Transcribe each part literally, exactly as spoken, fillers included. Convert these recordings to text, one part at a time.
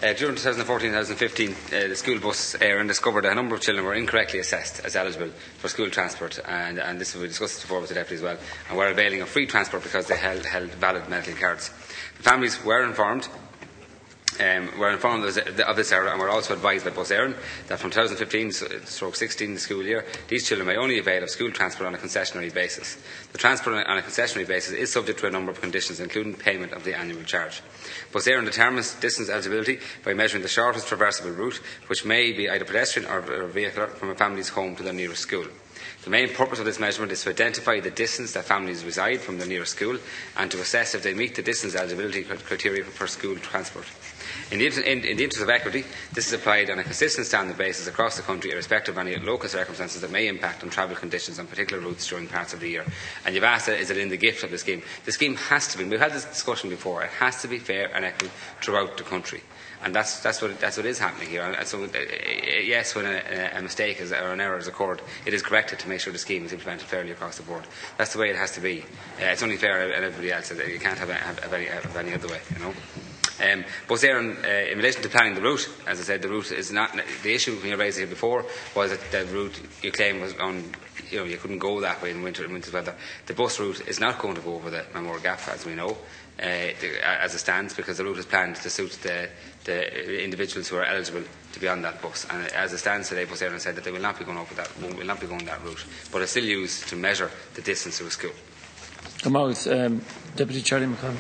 Uh, during twenty fourteen twenty fifteen, uh, the school bus Éireann discovered that a number of children were incorrectly assessed as eligible for school transport, and, and this we discussed before with the Deputy as well, and were availing of free transport because they held, held valid medical cards. The families were informed Um, were informed of this error and were also advised by Bus Éireann that from twenty fifteen to sixteen the school year, these children may only avail of school transport on a concessionary basis. The transport on a concessionary basis is subject to a number of conditions, including payment of the annual charge. Bus Éireann determines distance eligibility by measuring the shortest traversable route, which may be either pedestrian or vehicular, from a family's home to their nearest school. The main purpose of this measurement is to identify the distance that families reside from their nearest school and to assess if they meet the distance eligibility criteria for school transport. In the, in, in the interest of equity, this is applied on a consistent standard basis across the country, irrespective of any local circumstances that may impact on travel conditions on particular routes during parts of the year. And you've asked, is it in the gift of the scheme? The scheme has to be, we've had this discussion before, it has to be fair and equitable throughout the country. And that's, that's, what, that's what is happening here. And so, uh, yes, when a, a mistake is, or an error has occurred, it is corrected to make sure the scheme is implemented fairly across the board. That's the way it has to be. Uh, it's only fair and everybody else. You can't have, have, have, any, have any other way, you know. Um, Bus Éireann, uh, in relation to planning the route, as I said, the route is not the issue. When you raised it here before, was that the route you claim was on, you know, you couldn't go that way in winter in winter weather. The bus route is not going to go over the Mamore Gap, as we know, uh, the, as it stands, because the route is planned to suit the, the individuals who are eligible to be on that bus. And as it stands today, Bus Éireann said that they will not be going over that, will not be going that route, but it's still used to measure the distance to a school. Come out, um, Deputy Charlie McConville.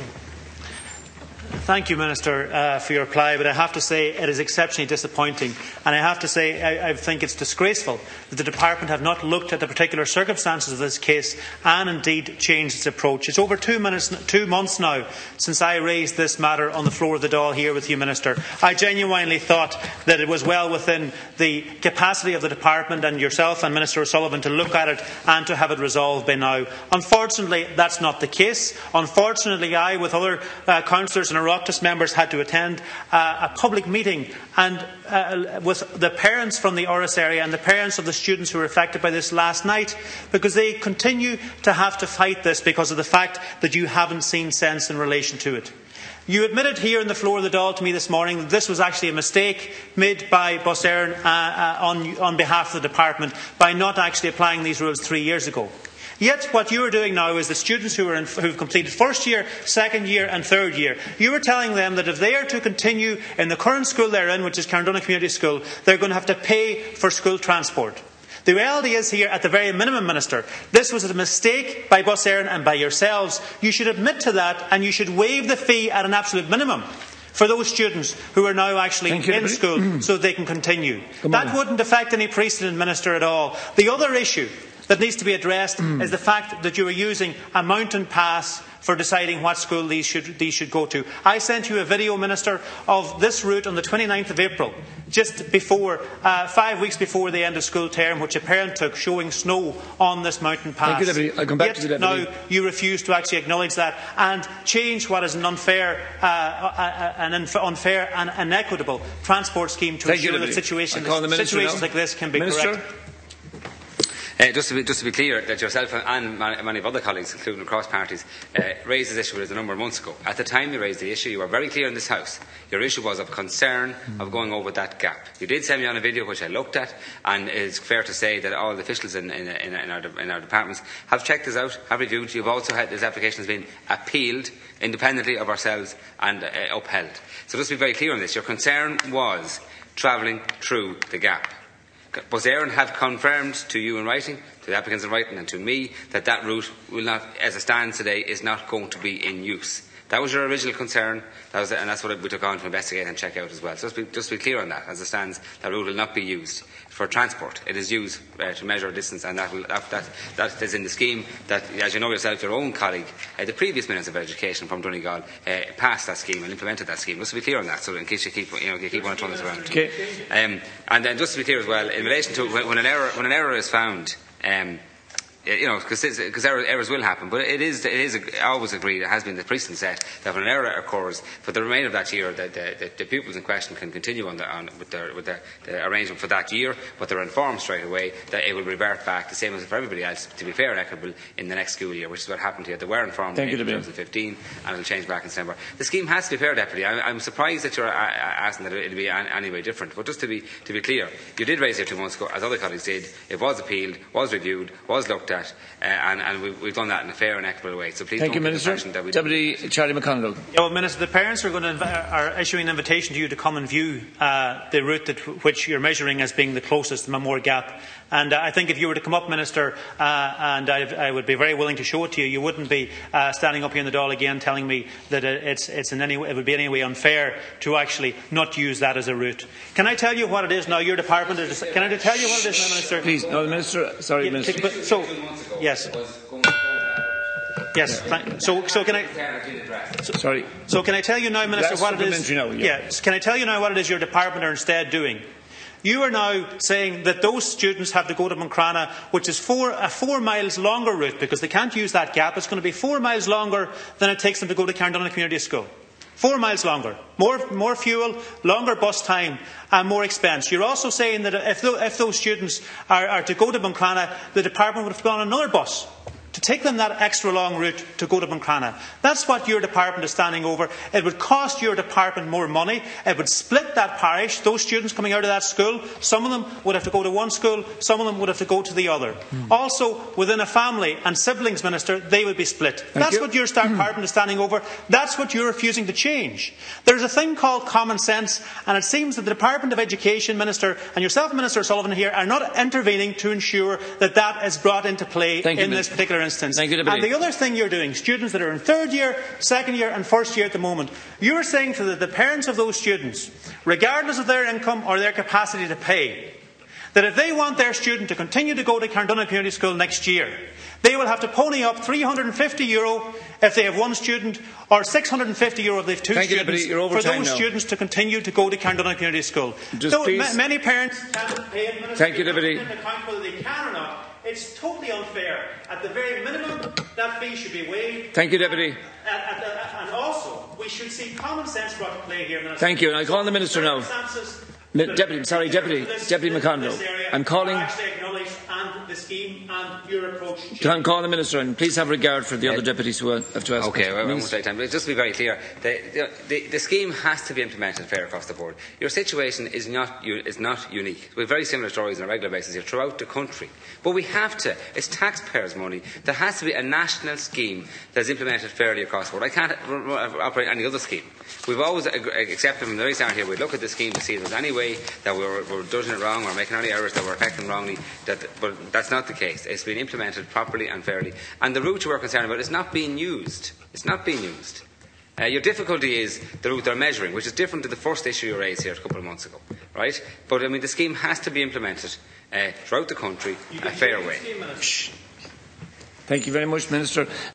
Thank you, Minister, uh, for your reply, but I have to say it is exceptionally disappointing, and I have to say I, I think it's disgraceful that the Department have not looked at the particular circumstances of this case and indeed changed its approach. It's over two, minutes, two months now since I raised this matter on the floor of the Dáil here with you, Minister. I genuinely thought that it was well within the capacity of the Department and yourself and Minister O'Sullivan to look at it and to have it resolved by now. Unfortunately, that's not the case. Unfortunately, I, with other uh, councillors and Oireachtas members, had to attend uh, a public meeting and uh, with the parents from the Oris area and the parents of the students who were affected by this last night, because they continue to have to fight this because of the fact that you haven't seen sense in relation to it. You admitted here on the floor of the Dáil to me this morning that this was actually a mistake made by Bus Éireann uh, uh, on, on behalf of the Department by not actually applying these rules three years ago. Yet what you are doing now is the students who are in, who have completed first year, second year and third year, you are telling them that if they are to continue in the current school they're in, which is Carndonagh Community School, they're going to have to pay for school transport. The reality is here, at the very minimum, Minister, this was a mistake by Bus Éireann and by yourselves. You should admit to that and you should waive the fee at an absolute minimum for those students who are now actually Thank in you. school so they can continue. Come that on. wouldn't affect any precedent, Minister, at all. The other issue that needs to be addressed mm. is the fact that you are using a mountain pass for deciding what school these should, these should go to. I sent you a video, Minister, of this route on the twenty-ninth of April, just before, uh, five weeks before the end of school term, which a parent took, showing snow on this mountain pass. Thank you, Deputy. I'll come back Yet to the Deputy. now you refuse to actually acknowledge that and change what is an unfair, uh, an unfair and inequitable transport scheme to Thank ensure you, that situations, now. situations like this can be Minister? corrected. Uh, just, to be, just to be clear, that yourself and many of other colleagues, including across parties, uh, raised this issue with us a number of months ago. At the time you raised the issue, you were very clear in this House. Your issue was of concern mm. of going over that gap. You did send me on a video which I looked at, and it is fair to say that all the officials in, in, in, in, our, in our departments have checked this out, have reviewed. You've also had this application has been appealed independently of ourselves and uh, upheld. So just to be very clear on this, your concern was travelling through the gap. Bus Éireann have confirmed to you in writing, to the applicants in writing and to me, that that route will not, as it stands today, is not going to be in use. That was your original concern, that was, and that's what we took on to investigate and check out as well. So just be, just be clear on that. As it stands, that route will not be used for transport. It is used uh, to measure distance, and that, will, that, that, that is in the scheme that, as you know yourself, your own colleague, uh, the previous Minister of Education from Donegal, uh, passed that scheme and implemented that scheme. Just to be clear on that, so in case you keep, you know, you keep wanting to turn this around. Okay. Um, and then just to be clear as well, in relation to when, when, an, error, when an error is found, um, You know, because errors, errors will happen, but it is, it is always agreed, it has been the precedent set, that when an error occurs, for the remainder of that year, the, the, the pupils in question can continue on, the, on with, their, with their, the arrangement for that year, but they're informed straight away that it will revert back, the same as for everybody else, to be fair and equitable in the next school year, which is what happened here. They were informed Thank in you, twenty fifteen, and it will change back in December. The scheme has to be fair, Deputy. I, I'm surprised that you're asking that it will be any way different, but just to be, to be clear, you did raise it two months ago, as other colleagues did. It was appealed, was reviewed, was looked at, uh, and, and we, we've done that in a fair and equitable way. So please Thank don't you, get the Minister. impression that we Deputy Charlie McConville. Yeah, well, Minister, the parents are, going to inv- are issuing an invitation to you to come and view uh, the route that which you're measuring as being the closest, the Mamore Gap. And uh, I think if you were to come up, Minister, uh, and I, I would be very willing to show it to you, you wouldn't be uh, standing up here in the Dáil again telling me that it's, it's in any way, it would be in any way unfair to actually not use that as a route. Can I tell you what it is now? Your department is. Can I tell you what it is now, Minister? Please, no, the Minister. Sorry, yeah, Minister. But, so, yes. Yes. Thank, so, so can I? So, Sorry. So can I tell you now, Minister, Last what it is? Now, yeah. Yes. Can I tell you now what it is your department are instead doing? You are now saying that those students have to go to Buncrana, which is four, a four miles longer route, because they can't use that gap. It's going to be four miles longer than it takes them to go to Carndonagh Community School. Four miles longer. More, more fuel, longer bus time, and more expense. You're also saying that if, if those students are, are to go to Buncrana, the department would have gone on another bus to take them that extra long route to go to Buncrana. That's what your department is standing over. It would cost your department more money. It would split that parish. Those students coming out of that school, some of them would have to go to one school, some of them would have to go to the other. Mm. Also, within a family and siblings, Minister, they would be split. Thank That's you. what your department mm. is standing over. That's what you're refusing to change. There's a thing called common sense, and it seems that the Department of Education, Minister, and yourself, Minister Sullivan, here are not intervening to ensure that that is brought into play Thank in you, this particular instance. Thank you, and the other thing you're doing, students that are in third year, second year and first year at the moment, you're saying to the, the parents of those students, regardless of their income or their capacity to pay, that if they want their student to continue to go to Carndonagh Community School next year, they will have to pony up three hundred fifty euro if they have one student, or six hundred fifty euro if they have two Thank students, you, for those now. students to continue to go to Carndonagh Community School. Just so please. ma- many parents can't pay it, Minister. Thank you, Deputy. Account whether they can or not. It's totally unfair. At the very minimum, that fee should be waived. Thank you, Deputy. And, and, and also, we should see common sense brought to play here, Minister. Thank you. And I call on the Minister now. Mi- Deputy, sorry, Deputy, Deputy McConville. I'm calling. And the scheme and your approach. I'm calling the Minister, and please have regard for the other deputies who have to ask. Okay, well, I won't take time. But just to be very clear, the, the, the scheme has to be implemented fair across the board. Your situation is not is not unique. We have very similar stories on a regular basis here throughout the country. But we have to. It's taxpayers' money. There has to be a national scheme that is implemented fairly across the board. I can't operate any other scheme. We've always accepted from the very start here. We look at the scheme to see if there's any way that we're, we're judging it wrong or making any errors that we're affecting wrongly. That, but that's not the case. It's been implemented properly and fairly. And the route you were concerned about is not being used. It's not being used. Uh, your difficulty is the route they're measuring, which is different to the first issue you raised here a couple of months ago, right? But I mean, the scheme has to be implemented uh, throughout the country a fair way. Thank you very much, Minister.